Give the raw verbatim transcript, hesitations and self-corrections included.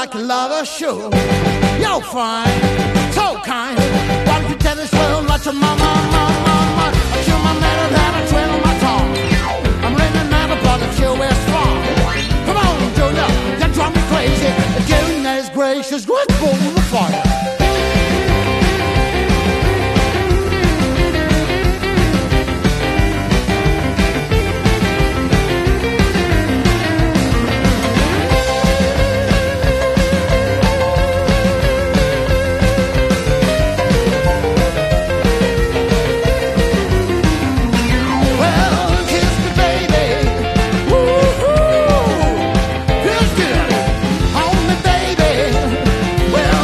like a lover should. You're fine, so kind. Why don't you tell this world like your mama, mama, mama? I chew my metal and I twiddle my tongue. I'm living out of blood that sure is strong. Come on, Junior, you drive me crazy. Goodness gracious, great bull in the fire.